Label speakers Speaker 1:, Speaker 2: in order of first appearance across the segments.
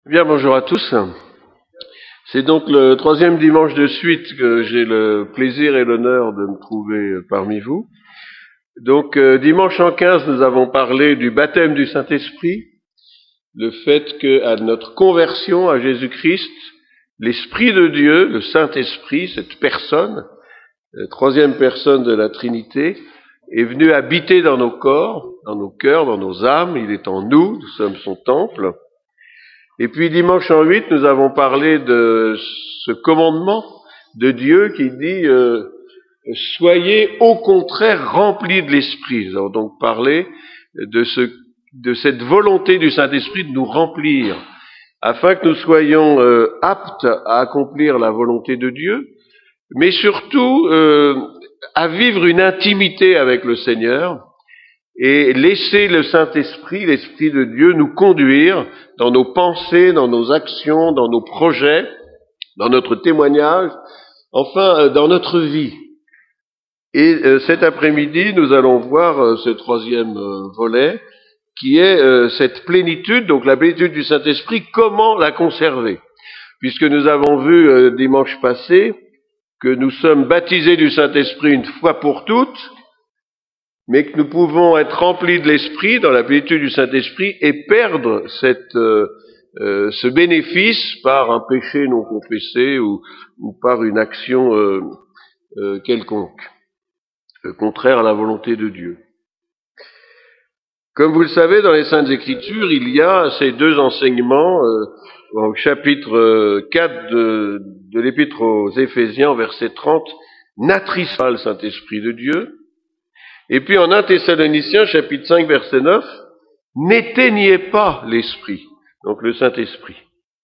Speaker 1: Bien, bonjour à tous. C'est donc le troisième dimanche de suite que j'ai le plaisir et l'honneur de me trouver parmi vous. Donc, dimanche en 15, nous avons parlé du baptême du Saint-Esprit, le fait qu'à notre conversion à Jésus-Christ, l'Esprit de Dieu, le Saint-Esprit, cette personne, la troisième personne de la Trinité, est venu habiter dans nos corps, dans nos cœurs, dans nos âmes. Il est en nous, nous sommes son temple. Et puis dimanche en 8, nous avons parlé de ce commandement de Dieu qui dit soyez au contraire remplis de l'Esprit. Nous avons donc parlé de cette volonté du Saint-Esprit de nous remplir, afin que nous soyons aptes à accomplir la volonté de Dieu, mais surtout à vivre une intimité avec le Seigneur, et laisser le Saint-Esprit, l'Esprit de Dieu, nous conduire dans nos pensées, dans nos actions, dans nos projets, dans notre témoignage, enfin dans notre vie. Et cet après-midi, nous allons voir ce troisième volet, qui est cette plénitude, donc la plénitude du Saint-Esprit, comment la conserver. Puisque nous avons vu dimanche passé que nous sommes baptisés du Saint-Esprit une fois pour toutes, mais que nous pouvons être remplis de l'Esprit, dans la plénitude du Saint-Esprit, et perdre ce bénéfice par un péché non confessé ou par une action quelconque, contraire à la volonté de Dieu. Comme vous le savez, dans les Saintes Écritures, il y a ces deux enseignements, au chapitre 4 de l'Épître aux Éphésiens, verset 30, « N'attriste pas le Saint-Esprit de Dieu ». Et puis en 1 Thessaloniciens, chapitre 5, verset 9, « N'éteignez pas l'Esprit », donc le Saint-Esprit.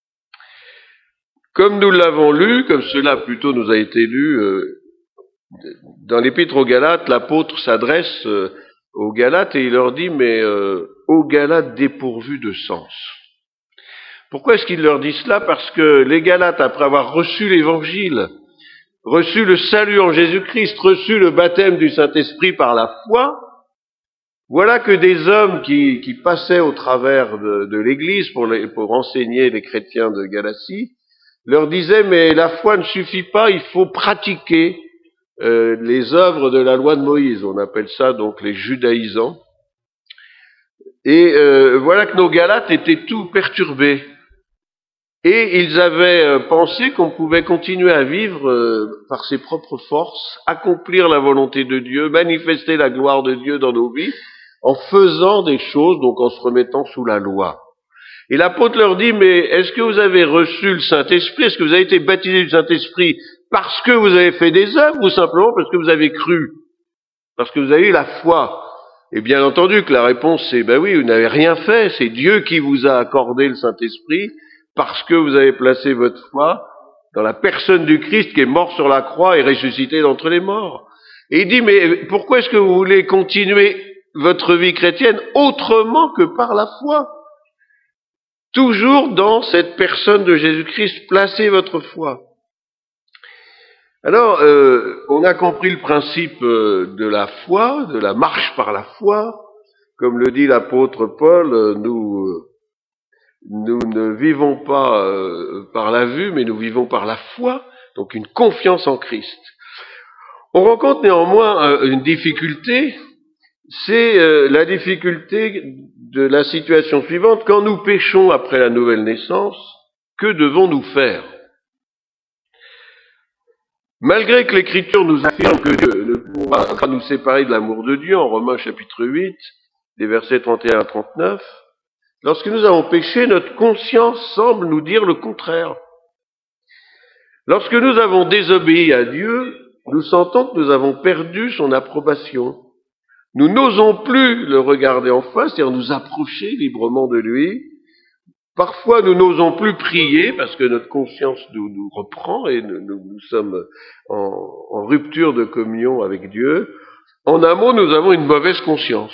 Speaker 1: Comme nous l'avons lu, comme cela plutôt nous a été lu, dans l'Épître aux Galates, l'apôtre s'adresse aux Galates et il leur dit « Mais aux Galates dépourvus de sens ». Pourquoi est-ce qu'il leur dit cela ? Parce que les Galates, après avoir reçu l'Évangile, reçu le salut en Jésus-Christ, reçu le baptême du Saint-Esprit par la foi, voilà que des hommes qui passaient au travers de l'Église pour enseigner les chrétiens de Galatie, leur disaient, mais la foi ne suffit pas, il faut pratiquer les œuvres de la loi de Moïse. On appelle ça donc les judaïsants. Et voilà que nos Galates étaient tout perturbés. Et ils avaient pensé qu'on pouvait continuer à vivre par ses propres forces, accomplir la volonté de Dieu, manifester la gloire de Dieu dans nos vies, en faisant des choses, donc en se remettant sous la loi. Et l'apôtre leur dit, mais est-ce que vous avez reçu le Saint-Esprit? Est-ce que vous avez été baptisé du Saint-Esprit parce que vous avez fait des œuvres ou simplement parce que vous avez cru? Parce que vous avez eu la foi? Et bien entendu que la réponse c'est, ben oui, vous n'avez rien fait, c'est Dieu qui vous a accordé le Saint-Esprit, parce que vous avez placé votre foi dans la personne du Christ qui est mort sur la croix et ressuscité d'entre les morts. Et il dit, mais pourquoi est-ce que vous voulez continuer votre vie chrétienne autrement que par la foi? Toujours dans cette personne de Jésus-Christ, placez votre foi. Alors, on a compris le principe de la foi, de la marche par la foi. Comme le dit l'apôtre Paul, nous ne vivons pas par la vue, mais nous vivons par la foi, donc une confiance en Christ. On rencontre néanmoins une difficulté, c'est la difficulté de la situation suivante. Quand nous péchons après la nouvelle naissance, que devons-nous faire ? Malgré que l'Écriture nous affirme que Dieu ne pourra pas nous séparer de l'amour de Dieu, en Romains chapitre 8, des versets 31 à 39, lorsque nous avons péché, notre conscience semble nous dire le contraire. Lorsque nous avons désobéi à Dieu, nous sentons que nous avons perdu son approbation. Nous n'osons plus le regarder en face, c'est-à-dire nous approcher librement de lui. Parfois, nous n'osons plus prier parce que notre conscience nous reprend et nous sommes en rupture de communion avec Dieu. En un mot, nous avons une mauvaise conscience.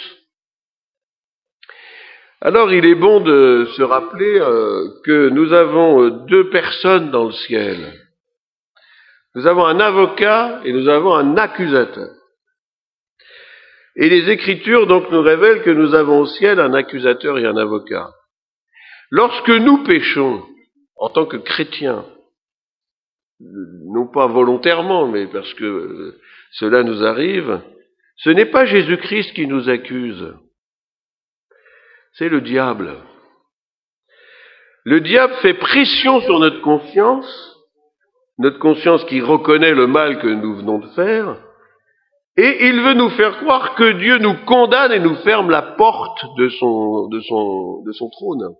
Speaker 1: Alors, il est bon de se rappeler que nous avons deux personnes dans le ciel. Nous avons un avocat et nous avons un accusateur. Et les Écritures donc nous révèlent que nous avons au ciel un accusateur et un avocat. Lorsque nous péchons, en tant que chrétiens, non pas volontairement, mais parce que cela nous arrive, ce n'est pas Jésus-Christ qui nous accuse, c'est le diable. Le diable fait pression sur notre conscience qui reconnaît le mal que nous venons de faire, et il veut nous faire croire que Dieu nous condamne et nous ferme la porte de son trône.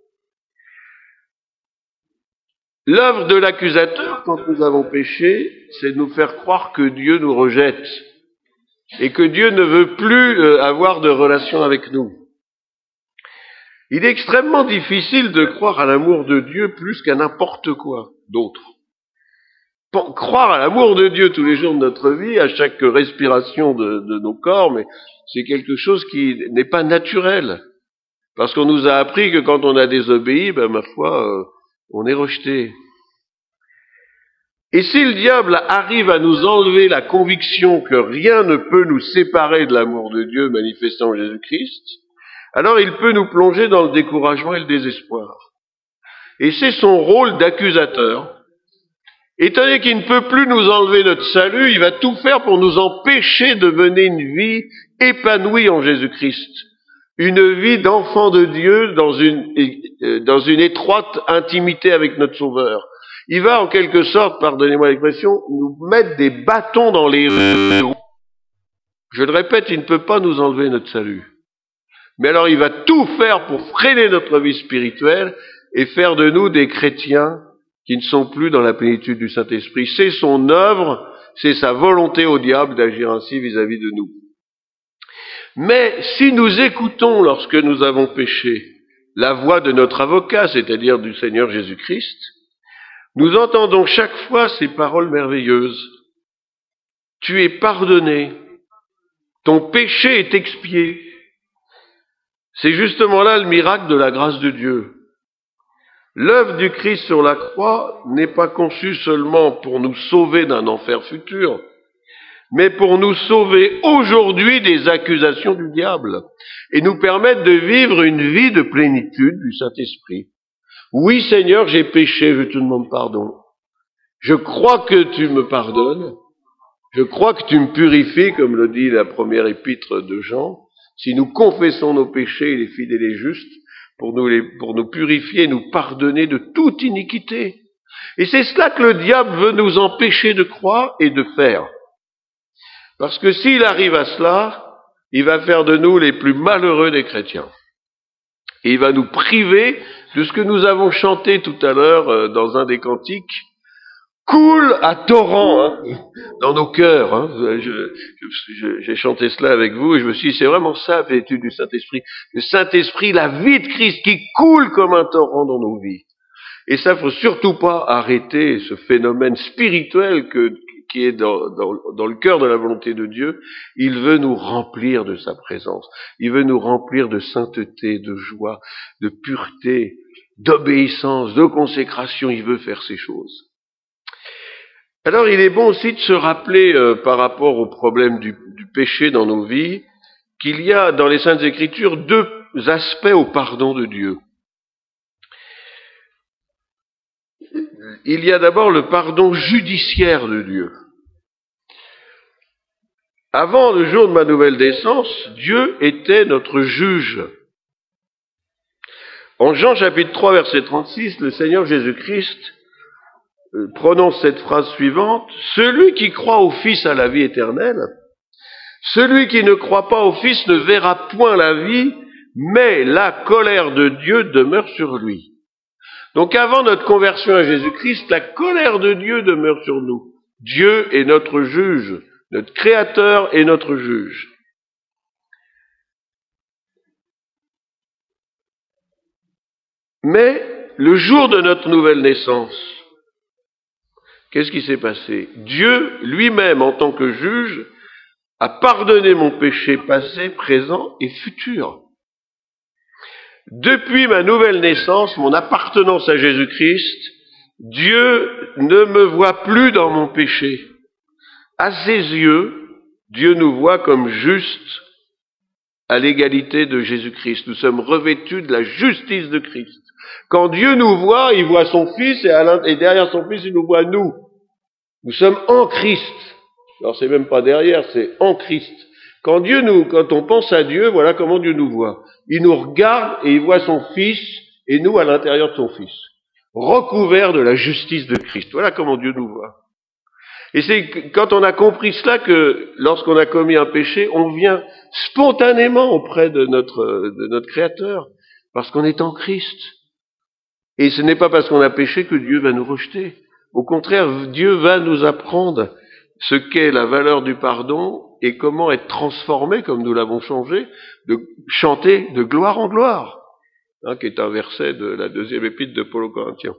Speaker 1: L'œuvre de l'accusateur, quand nous avons péché, c'est de nous faire croire que Dieu nous rejette et que Dieu ne veut plus avoir de relation avec nous. Il est extrêmement difficile de croire à l'amour de Dieu plus qu'à n'importe quoi d'autre. Croire à l'amour de Dieu tous les jours de notre vie, à chaque respiration de nos corps, mais c'est quelque chose qui n'est pas naturel. Parce qu'on nous a appris que quand on a désobéi, ma foi, on est rejeté. Et si le diable arrive à nous enlever la conviction que rien ne peut nous séparer de l'amour de Dieu manifesté en Jésus-Christ, alors il peut nous plonger dans le découragement et le désespoir. Et c'est son rôle d'accusateur. Étant donné qu'il ne peut plus nous enlever notre salut, il va tout faire pour nous empêcher de mener une vie épanouie en Jésus-Christ. Une vie d'enfant de Dieu dans une étroite intimité avec notre Sauveur. Il va en quelque sorte, pardonnez-moi l'expression, nous mettre des bâtons dans les roues. Je le répète, il ne peut pas nous enlever notre salut. Mais alors il va tout faire pour freiner notre vie spirituelle et faire de nous des chrétiens qui ne sont plus dans la plénitude du Saint-Esprit. C'est son œuvre, c'est sa volonté au diable d'agir ainsi vis-à-vis de nous. Mais si nous écoutons, lorsque nous avons péché, la voix de notre avocat, c'est-à-dire du Seigneur Jésus-Christ, nous entendons chaque fois ces paroles merveilleuses. Tu es pardonné, ton péché est expié. C'est justement là le miracle de la grâce de Dieu. L'œuvre du Christ sur la croix n'est pas conçue seulement pour nous sauver d'un enfer futur, mais pour nous sauver aujourd'hui des accusations du diable et nous permettre de vivre une vie de plénitude du Saint-Esprit. Oui, Seigneur, j'ai péché, je te demande pardon. Je crois que tu me pardonnes. Je crois que tu me purifies, comme le dit la première épître de Jean. Si nous confessons nos péchés, il est fidèle et juste pour nous purifier et nous pardonner de toute iniquité. Et c'est cela que le diable veut nous empêcher de croire et de faire. Parce que s'il arrive à cela, il va faire de nous les plus malheureux des chrétiens. Et il va nous priver de ce que nous avons chanté tout à l'heure dans un des cantiques. Coule à torrent dans nos cœurs. J'ai chanté cela avec vous et je me suis dit, c'est vraiment ça la plénitude du Saint-Esprit. Le Saint-Esprit, la vie de Christ qui coule comme un torrent dans nos vies. Et ça, faut surtout pas arrêter ce phénomène spirituel qui est dans le cœur de la volonté de Dieu. Il veut nous remplir de sa présence. Il veut nous remplir de sainteté, de joie, de pureté, d'obéissance, de consécration. Il veut faire ces choses. Alors il est bon aussi de se rappeler par rapport au problème du péché dans nos vies, qu'il y a dans les Saintes Écritures deux aspects au pardon de Dieu. Il y a d'abord le pardon judiciaire de Dieu. Avant le jour de ma nouvelle naissance, Dieu était notre juge. En Jean chapitre 3 verset 36, le Seigneur Jésus-Christ prononce cette phrase suivante, « Celui qui croit au Fils a la vie éternelle, celui qui ne croit pas au Fils ne verra point la vie, mais la colère de Dieu demeure sur lui. » Donc avant notre conversion à Jésus-Christ, la colère de Dieu demeure sur nous. Dieu est notre juge, notre créateur est notre juge. Mais le jour de notre nouvelle naissance, qu'est-ce qui s'est passé? Dieu lui-même, en tant que juge, a pardonné mon péché passé, présent et futur. Depuis ma nouvelle naissance, mon appartenance à Jésus-Christ, Dieu ne me voit plus dans mon péché. À ses yeux, Dieu nous voit comme justes à l'égalité de Jésus-Christ. Nous sommes revêtus de la justice de Christ. Quand Dieu nous voit, il voit son Fils, et derrière son Fils, il nous voit nous. Nous sommes en Christ. Alors c'est même pas derrière, c'est en Christ. Quand on pense à Dieu, voilà comment Dieu nous voit. Il nous regarde et il voit son Fils, et nous à l'intérieur de son Fils. Recouverts de la justice de Christ. Voilà comment Dieu nous voit. Et c'est quand on a compris cela que lorsqu'on a commis un péché, on vient spontanément auprès de notre Créateur, parce qu'on est en Christ. Et ce n'est pas parce qu'on a péché que Dieu va nous rejeter. Au contraire, Dieu va nous apprendre ce qu'est la valeur du pardon et comment être transformé, comme nous l'avons changé, de chanter de gloire en gloire, qui est un verset de la 2e épître de Paul aux Corinthiens.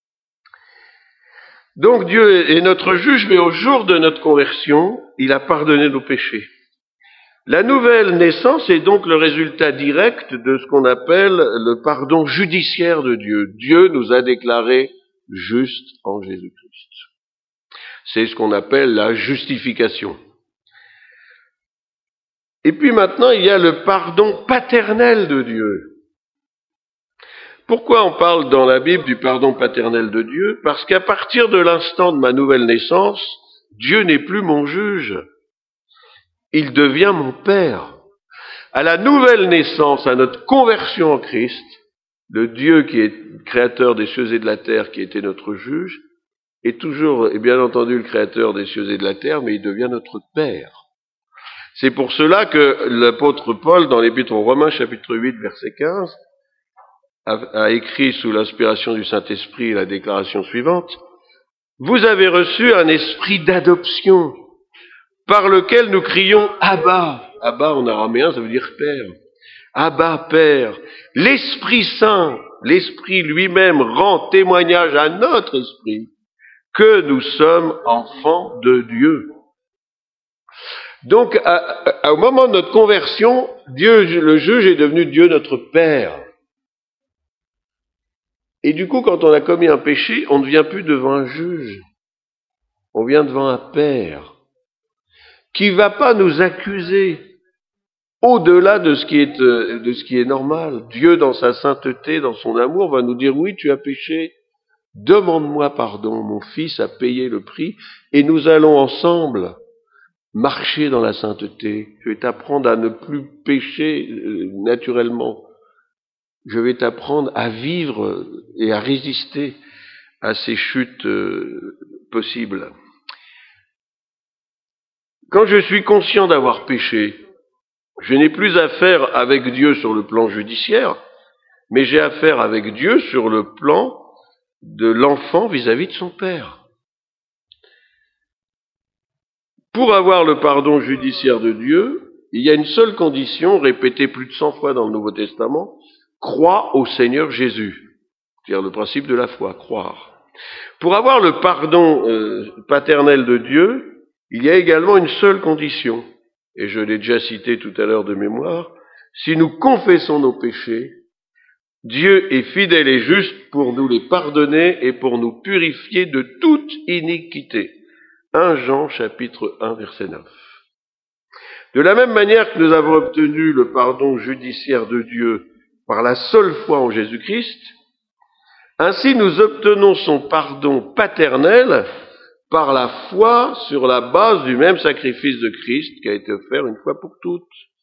Speaker 1: Donc Dieu est notre juge, mais au jour de notre conversion, il a pardonné nos péchés. La nouvelle naissance est donc le résultat direct de ce qu'on appelle le pardon judiciaire de Dieu. Dieu nous a déclarés justes en Jésus-Christ. C'est ce qu'on appelle la justification. Et puis maintenant, il y a le pardon paternel de Dieu. Pourquoi on parle dans la Bible du pardon paternel de Dieu? Parce qu'à partir de l'instant de ma nouvelle naissance, Dieu n'est plus mon juge. Il devient mon Père. À la nouvelle naissance, à notre conversion en Christ, le Dieu qui est créateur des cieux et de la terre, qui était notre juge, est toujours, et bien entendu, le créateur des cieux et de la terre, mais il devient notre Père. C'est pour cela que l'apôtre Paul, dans l'Épître aux Romains, chapitre 8, verset 15, a écrit sous l'inspiration du Saint-Esprit la déclaration suivante: « Vous avez reçu un esprit d'adoption, par lequel nous crions « Abba ». Abba en araméen, ça veut dire Père. Abba, Père. L'Esprit Saint, l'Esprit lui-même rend témoignage à notre esprit que nous sommes enfants de Dieu. Donc, au moment de notre conversion, Dieu, le juge, est devenu Dieu notre Père. Et du coup, quand on a commis un péché, on ne vient plus devant un juge. On vient devant un Père qui ne va pas nous accuser au-delà de ce qui est normal. Dieu, dans sa sainteté, dans son amour, va nous dire: oui, tu as péché, demande-moi pardon, mon fils a payé le prix, et nous allons ensemble marcher dans la sainteté. Je vais t'apprendre à ne plus pécher naturellement. Je vais t'apprendre à vivre et à résister à ces chutes possibles. Quand je suis conscient d'avoir péché, je n'ai plus affaire avec Dieu sur le plan judiciaire, mais j'ai affaire avec Dieu sur le plan de l'enfant vis-à-vis de son père. Pour avoir le pardon judiciaire de Dieu, il y a une seule condition, répétée plus de 100 fois dans le Nouveau Testament: crois au Seigneur Jésus. C'est-à-dire le principe de la foi, croire. Pour avoir le pardon paternel de Dieu, il y a également une seule condition, et je l'ai déjà cité tout à l'heure de mémoire: si nous confessons nos péchés, Dieu est fidèle et juste pour nous les pardonner et pour nous purifier de toute iniquité. 1 Jean chapitre 1 verset 9. De la même manière que nous avons obtenu le pardon judiciaire de Dieu par la seule foi en Jésus-Christ, ainsi nous obtenons son pardon paternel par la foi sur la base du même sacrifice de Christ qui a été offert une fois pour toutes.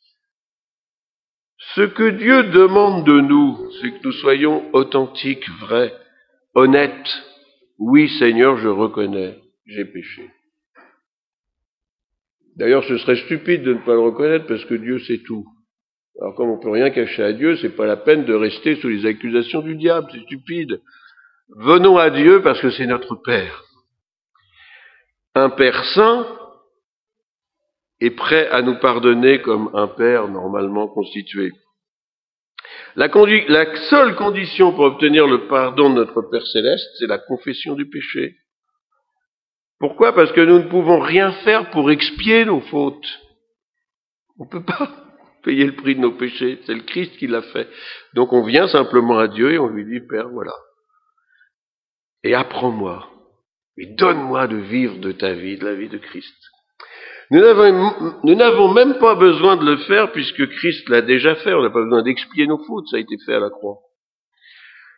Speaker 1: Ce que Dieu demande de nous, c'est que nous soyons authentiques, vrais, honnêtes. Oui, Seigneur, je reconnais, j'ai péché. D'ailleurs, ce serait stupide de ne pas le reconnaître parce que Dieu sait tout. Alors comme on ne peut rien cacher à Dieu, c'est pas la peine de rester sous les accusations du diable, c'est stupide. Venons à Dieu parce que c'est notre Père. Un Père saint est prêt à nous pardonner comme un Père normalement constitué. La seule condition pour obtenir le pardon de notre Père céleste, c'est la confession du péché. Pourquoi ? Parce que nous ne pouvons rien faire pour expier nos fautes. On ne peut pas payer le prix de nos péchés, c'est le Christ qui l'a fait. Donc on vient simplement à Dieu et on lui dit: Père, voilà. Et apprends-moi, et donne-moi de vivre de ta vie, de la vie de Christ. Nous n'avons même pas besoin de le faire puisque Christ l'a déjà fait. On n'a pas besoin d'expier nos fautes, ça a été fait à la croix.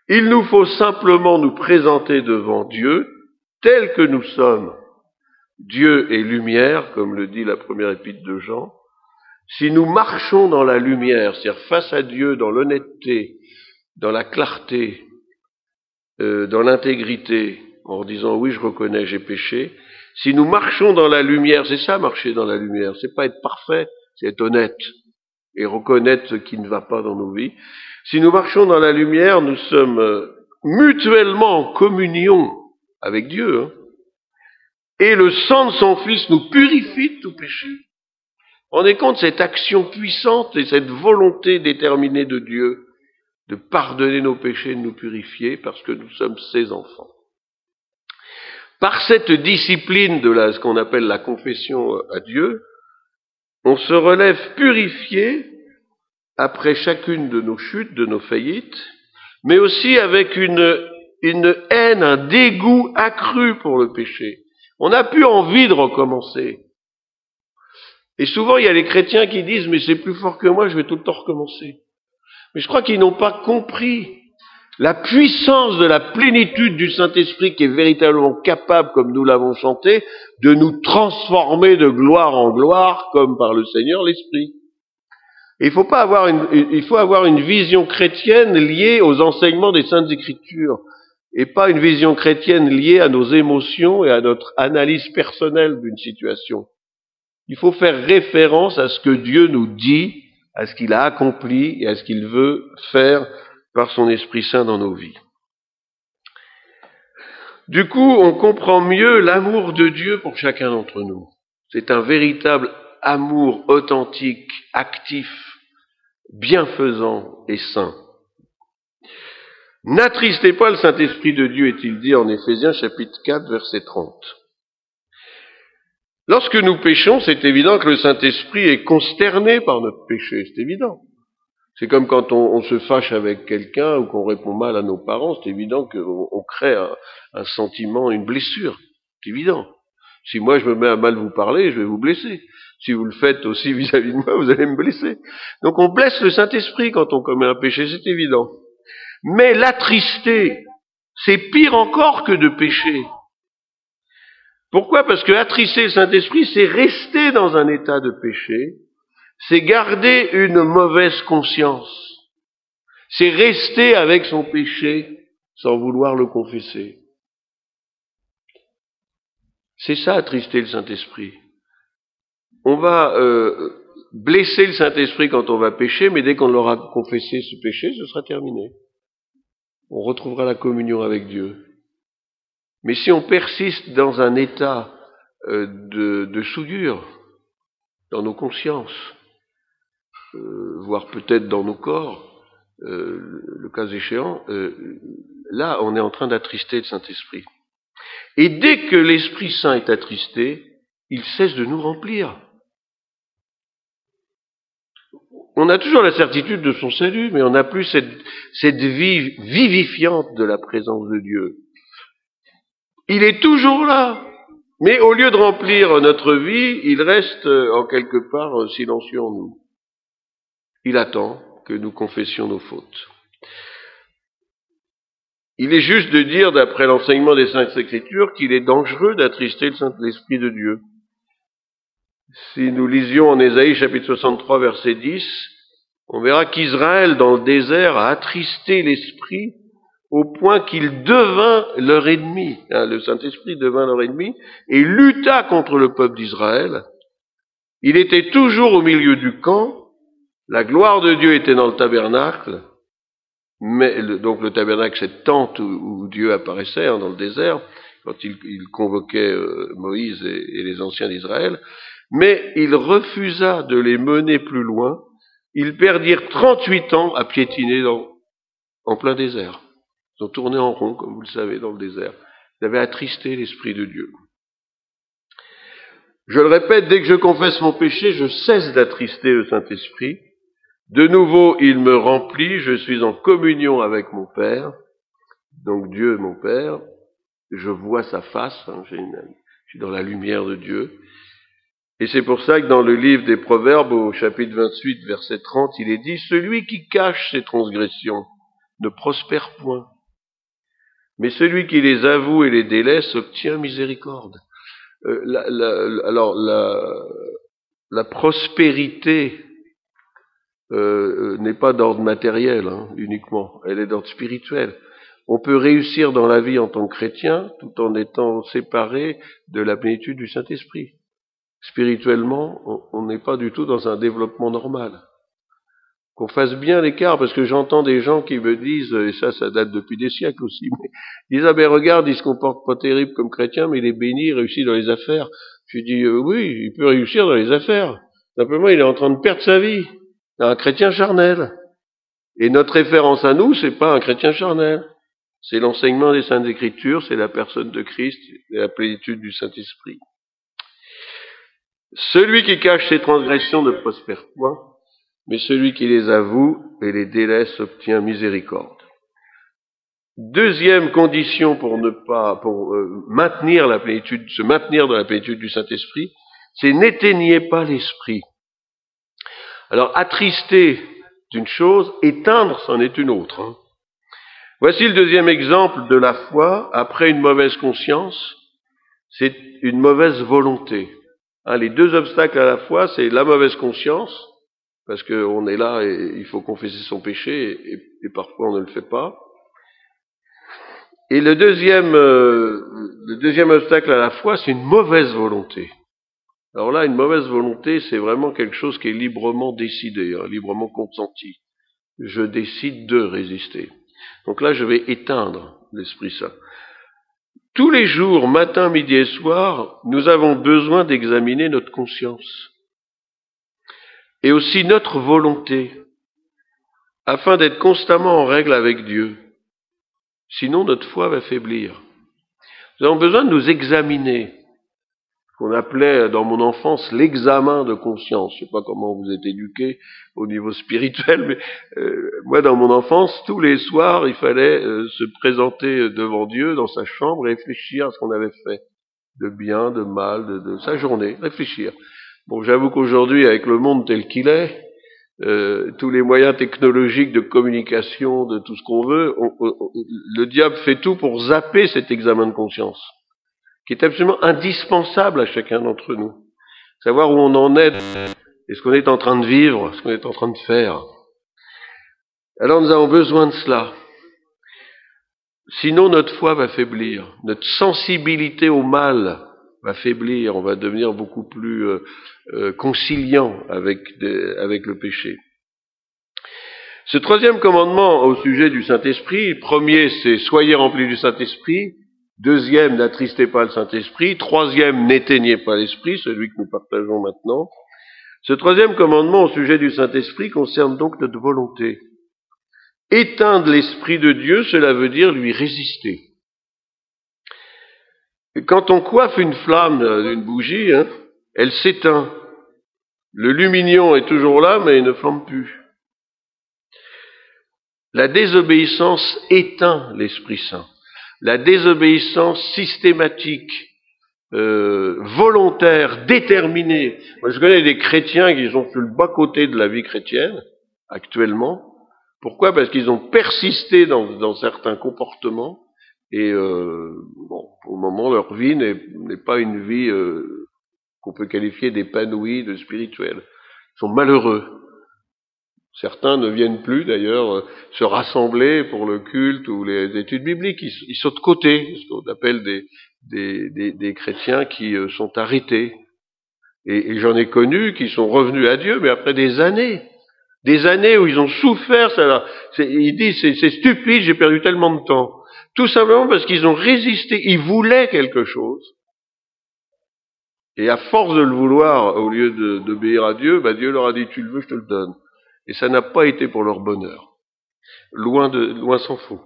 Speaker 1: Il nous faut simplement nous présenter devant Dieu tels que nous sommes. Dieu est lumière, comme le dit la première épître de Jean. Si nous marchons dans la lumière, c'est-à-dire face à Dieu dans l'honnêteté, dans la clarté, dans l'intégrité, en disant oui, je reconnais, j'ai péché. Si nous marchons dans la lumière, c'est ça marcher dans la lumière, c'est pas être parfait, c'est être honnête et reconnaître ce qui ne va pas dans nos vies. Si nous marchons dans la lumière, nous sommes mutuellement en communion avec Dieu, hein, et le sang de son Fils nous purifie de tout péché. On est compte cette action puissante et cette volonté déterminée de Dieu de pardonner nos péchés, de nous purifier, parce que nous sommes ses enfants. Par cette discipline de ce qu'on appelle la confession à Dieu, on se relève purifié après chacune de nos chutes, de nos faillites, mais aussi avec une haine, un dégoût accru pour le péché. On n'a plus envie de recommencer. Et souvent, il y a les chrétiens qui disent « mais c'est plus fort que moi, je vais tout le temps recommencer ». Mais je crois qu'ils n'ont pas compris la puissance de la plénitude du Saint-Esprit qui est véritablement capable, comme nous l'avons chanté, de nous transformer de gloire en gloire, comme par le Seigneur l'Esprit. Et il faut avoir une vision chrétienne liée aux enseignements des Saintes Écritures, et pas une vision chrétienne liée à nos émotions et à notre analyse personnelle d'une situation. Il faut faire référence à ce que Dieu nous dit, à ce qu'il a accompli et à ce qu'il veut faire par son Esprit Saint dans nos vies. Du coup, on comprend mieux l'amour de Dieu pour chacun d'entre nous. C'est un véritable amour authentique, actif, bienfaisant et saint. N'attristez pas le Saint-Esprit de Dieu, est-il dit en Éphésiens chapitre 4, verset 30. Lorsque nous péchons, c'est évident que le Saint-Esprit est consterné par notre péché, c'est évident. C'est comme quand on se fâche avec quelqu'un ou qu'on répond mal à nos parents, c'est évident qu'on crée un sentiment, une blessure, c'est évident. Si moi je me mets à mal vous parler, je vais vous blesser. Si vous le faites aussi vis-à-vis de moi, vous allez me blesser. Donc on blesse le Saint-Esprit quand on commet un péché, c'est évident. Mais l'attrister, c'est pire encore que de pécher. Pourquoi ? Parce que attrister le Saint-Esprit, c'est rester dans un état de péché, c'est garder une mauvaise conscience, c'est rester avec son péché sans vouloir le confesser. C'est ça, attrister le Saint-Esprit. On va blesser le Saint-Esprit quand on va pécher, mais dès qu'on aura confessé ce péché, ce sera terminé. On retrouvera la communion avec Dieu. Mais si on persiste dans un état de souillure, dans nos consciences, voire peut-être dans nos corps, le cas échéant, là on est en train d'attrister le Saint-Esprit. Et dès que l'Esprit Saint est attristé, il cesse de nous remplir. On a toujours la certitude de son salut, mais on n'a plus cette vie vivifiante de la présence de Dieu. Il est toujours là, mais au lieu de remplir notre vie, il reste en quelque part silencieux en nous. Il attend que nous confessions nos fautes. Il est juste de dire, d'après l'enseignement des Saintes Écritures, qu'il est dangereux d'attrister l'Esprit de Dieu. Si nous lisions en Ésaïe chapitre 63 verset 10, on verra qu'Israël dans le désert a attristé l'Esprit au point qu'il devint leur ennemi. Le Saint-Esprit devint leur ennemi et lutta contre le peuple d'Israël. Il était toujours au milieu du camp, la gloire de Dieu était dans le tabernacle, donc le tabernacle, cette tente où Dieu apparaissait dans le désert, quand il convoquait Moïse et les anciens d'Israël, mais il refusa de les mener plus loin. Ils perdirent 38 ans à piétiner en plein désert. Ils ont tourné en rond, comme vous le savez, dans le désert. Ils avaient attristé l'Esprit de Dieu. Je le répète, dès que je confesse mon péché, je cesse d'attrister le Saint-Esprit. De nouveau, il me remplit, je suis en communion avec mon Père, donc Dieu mon Père, je vois sa face, je suis dans la lumière de Dieu. Et c'est pour ça que dans le livre des Proverbes, au chapitre 28, verset 30, il est dit « Celui qui cache ses transgressions ne prospère point, mais celui qui les avoue et les délaisse obtient miséricorde. La prospérité n'est pas d'ordre matériel uniquement, elle est d'ordre spirituel. On peut réussir dans la vie en tant que chrétien tout en étant séparé de la plénitude du Saint-Esprit. Spirituellement, on n'est pas du tout dans un développement normal. Qu'on fasse bien l'écart, parce que j'entends des gens qui me disent, et ça date depuis des siècles aussi, mais ils disent, regarde, il se comporte pas terrible comme chrétien, mais il est béni, il réussit dans les affaires. Je dis, oui, il peut réussir dans les affaires. Simplement, il est en train de perdre sa vie. C'est un chrétien charnel. Et notre référence à nous, c'est pas un chrétien charnel. C'est l'enseignement des Saintes Écritures, c'est la personne de Christ et la plénitude du Saint-Esprit. Celui qui cache ses transgressions ne prospère point, mais celui qui les avoue et les délaisse obtient miséricorde. Deuxième condition pour maintenir la plénitude, se maintenir dans la plénitude du Saint-Esprit, c'est n'éteignez pas l'esprit. Alors, attrister d'une chose, éteindre, c'en est une autre. Voici le deuxième exemple de la foi. Après une mauvaise conscience, c'est une mauvaise volonté. Les deux obstacles à la foi, c'est la mauvaise conscience, parce qu'on est là et il faut confesser son péché, et parfois on ne le fait pas. Et le deuxième obstacle à la foi, c'est une mauvaise volonté. Alors là, une mauvaise volonté, c'est vraiment quelque chose qui est librement décidé, librement consenti. Je décide de résister. Donc là, je vais éteindre l'Esprit Saint. Tous les jours, matin, midi et soir, nous avons besoin d'examiner notre conscience et aussi notre volonté, afin d'être constamment en règle avec Dieu. Sinon, notre foi va faiblir. Nous avons besoin de nous examiner, qu'on appelait dans mon enfance l'examen de conscience. Je ne sais pas comment vous êtes éduqués au niveau spirituel, mais moi, dans mon enfance, tous les soirs, il fallait se présenter devant Dieu dans sa chambre et réfléchir à ce qu'on avait fait, de bien, de mal, de sa journée, réfléchir. Bon, j'avoue qu'aujourd'hui, avec le monde tel qu'il est, tous les moyens technologiques de communication, de tout ce qu'on veut, le diable fait tout pour zapper cet examen de conscience, qui est absolument indispensable à chacun d'entre nous. Savoir où on en est, et ce qu'on est en train de vivre, ce qu'on est en train de faire. Alors nous avons besoin de cela. Sinon notre foi va faiblir, notre sensibilité au mal va faiblir, on va devenir beaucoup plus conciliant avec le péché. Ce troisième commandement au sujet du Saint-Esprit, le premier c'est soyez remplis du Saint-Esprit, deuxième n'attristez pas le Saint-Esprit, troisième n'éteignez pas l'Esprit, celui que nous partageons maintenant. Ce troisième commandement au sujet du Saint-Esprit concerne donc notre volonté. Éteindre l'Esprit de Dieu, cela veut dire lui résister. Et quand on coiffe une flamme d'une bougie, elle s'éteint. Le lumignon est toujours là, mais il ne flambe plus. La désobéissance éteint l'Esprit Saint. La désobéissance systématique, volontaire, déterminée. Moi, je connais des chrétiens qui sont sur le bas-côté de la vie chrétienne, actuellement. Pourquoi ? Parce qu'ils ont persisté dans certains comportements et au moment leur vie n'est pas une vie qu'on peut qualifier d'épanouie, de spirituelle. Ils sont malheureux. Certains ne viennent plus d'ailleurs se rassembler pour le culte ou les études bibliques. Ils sont de côté, ce qu'on appelle des chrétiens qui sont arrêtés. Et j'en ai connu qui sont revenus à Dieu, mais après des années où ils ont souffert. Ils disent c'est stupide, j'ai perdu tellement de temps. Tout simplement parce qu'ils ont résisté, ils voulaient quelque chose. Et à force de le vouloir, au lieu d'obéir à Dieu, Dieu leur a dit tu le veux, je te le donne. Et ça n'a pas été pour leur bonheur. Loin s'en faut.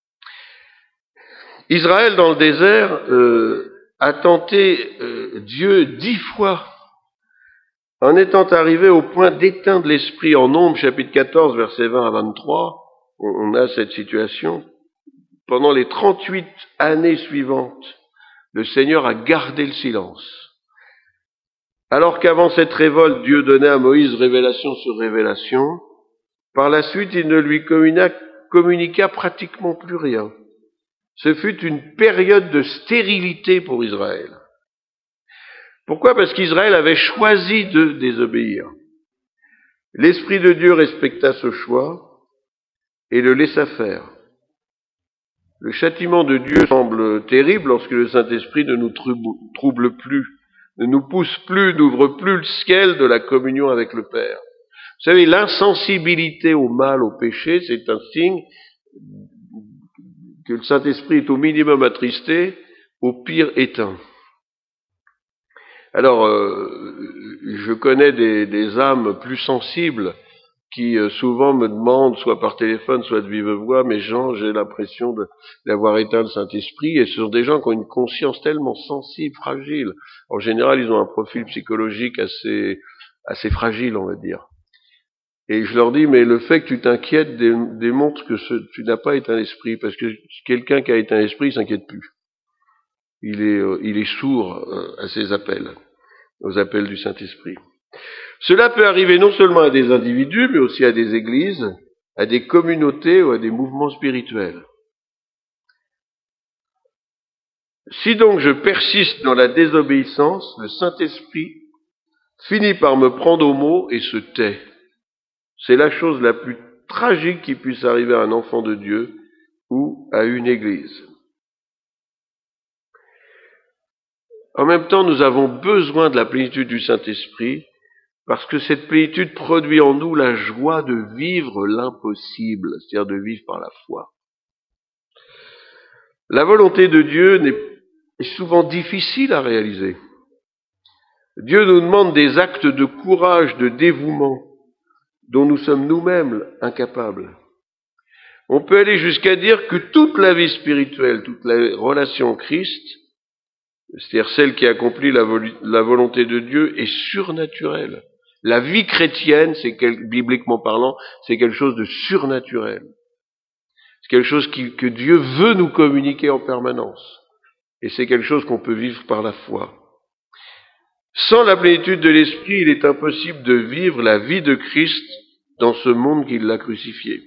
Speaker 1: Israël, dans le désert, a tenté Dieu 10 fois, en étant arrivé au point d'éteindre l'esprit. En Nombres, chapitre 14, versets 20 à 23, on a cette situation. Pendant les 38 années suivantes, le Seigneur a gardé le silence. Alors qu'avant cette révolte, Dieu donnait à Moïse révélation sur révélation, par la suite, il ne lui communiqua pratiquement plus rien. ce fut une période de stérilité pour Israël. Pourquoi ? Parce qu'Israël avait choisi de désobéir. L'Esprit de Dieu respecta ce choix et le laissa faire. Le châtiment de Dieu semble terrible lorsque le Saint-Esprit ne nous trouble plus, ne nous pousse plus, n'ouvre plus le ciel de la communion avec le Père. Vous savez, l'insensibilité au mal, au péché, c'est un signe que le Saint-Esprit est au minimum attristé, au pire éteint. Alors, je connais des âmes plus sensibles qui souvent me demandent, soit par téléphone, soit de vive voix, mais Jean, j'ai l'impression d'avoir éteint le Saint-Esprit, et ce sont des gens qui ont une conscience tellement sensible, fragile. En général, ils ont un profil psychologique assez fragile, on va dire. Et je leur dis, mais le fait que tu t'inquiètes démontre que tu n'as pas éteint l'esprit, parce que quelqu'un qui a éteint l'esprit, il s'inquiète plus. Il est sourd à ses appels, aux appels du Saint-Esprit. Cela peut arriver non seulement à des individus, mais aussi à des églises, à des communautés ou à des mouvements spirituels. Si donc je persiste dans la désobéissance, le Saint-Esprit finit par me prendre au mot et se tait. C'est la chose la plus tragique qui puisse arriver à un enfant de Dieu ou à une église. En même temps, nous avons besoin de la plénitude du Saint-Esprit parce que cette plénitude produit en nous la joie de vivre l'impossible, c'est-à-dire de vivre par la foi. La volonté de Dieu est souvent difficile à réaliser. Dieu nous demande des actes de courage, de dévouement, dont nous sommes nous-mêmes incapables. On peut aller jusqu'à dire que toute la vie spirituelle, toute la relation au Christ, c'est-à-dire celle qui accomplit la volonté de Dieu, est surnaturelle. La vie chrétienne, bibliquement parlant, c'est quelque chose de surnaturel. C'est quelque chose que Dieu veut nous communiquer en permanence. Et c'est quelque chose qu'on peut vivre par la foi. Sans la plénitude de l'Esprit, il est impossible de vivre la vie de Christ dans ce monde qui l'a crucifié.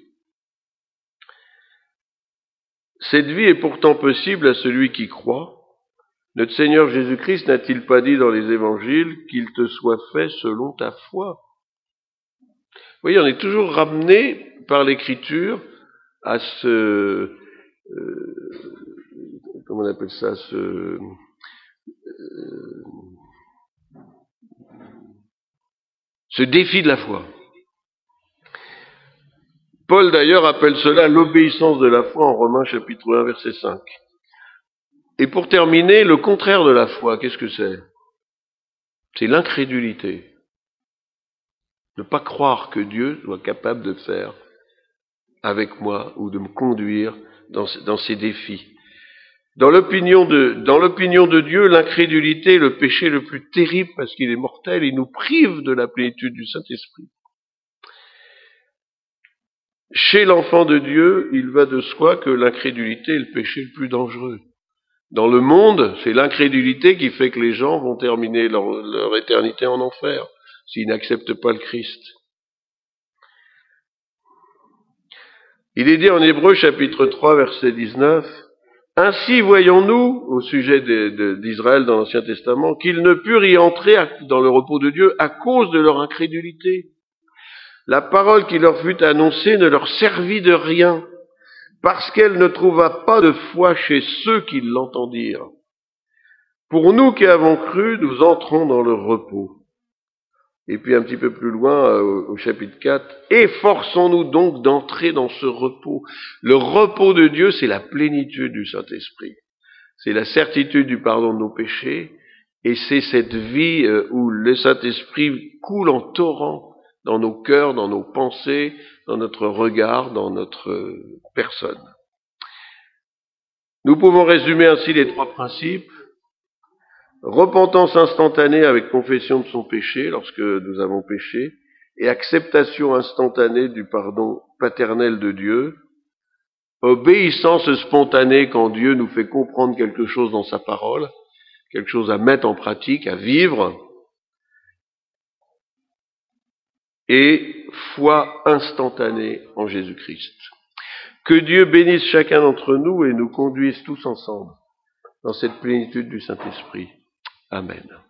Speaker 1: Cette vie est pourtant possible à celui qui croit. Notre Seigneur Jésus-Christ n'a-t-il pas dit dans les évangiles qu'il te soit fait selon ta foi ? Vous voyez, on est toujours ramené par l'Écriture à ce... comment on appelle ça ? Ce défi de la foi. Paul d'ailleurs appelle cela l'obéissance de la foi en Romains chapitre 1 verset 5. Et pour terminer, le contraire de la foi, qu'est-ce que c'est ? C'est l'incrédulité. Ne pas croire que Dieu soit capable de faire avec moi ou de me conduire dans ces défis. Dans l'opinion de Dieu, l'incrédulité est le péché le plus terrible parce qu'il est mortel, il nous prive de la plénitude du Saint-Esprit. Chez l'enfant de Dieu, il va de soi que l'incrédulité est le péché le plus dangereux. Dans le monde, c'est l'incrédulité qui fait que les gens vont terminer leur éternité en enfer, s'ils n'acceptent pas le Christ. Il est dit en Hébreux chapitre 3 verset 19, « Ainsi voyons-nous, au sujet d'Israël dans l'Ancien Testament, qu'ils ne purent y entrer dans le repos de Dieu à cause de leur incrédulité. La parole qui leur fut annoncée ne leur servit de rien, parce qu'elle ne trouva pas de foi chez ceux qui l'entendirent. Pour nous qui avons cru, nous entrons dans le repos. » Et puis un petit peu plus loin, au chapitre 4, « Efforçons-nous donc d'entrer dans ce repos. » Le repos de Dieu, c'est la plénitude du Saint-Esprit. C'est la certitude du pardon de nos péchés, et c'est cette vie où le Saint-Esprit coule en torrent dans nos cœurs, dans nos pensées, dans notre regard, dans notre personne. Nous pouvons résumer ainsi les trois principes. Repentance instantanée avec confession de son péché lorsque nous avons péché, et acceptation instantanée du pardon paternel de Dieu, obéissance spontanée quand Dieu nous fait comprendre quelque chose dans sa parole, quelque chose à mettre en pratique, à vivre, et foi instantanée en Jésus-Christ. Que Dieu bénisse chacun d'entre nous et nous conduise tous ensemble dans cette plénitude du Saint-Esprit. Amen.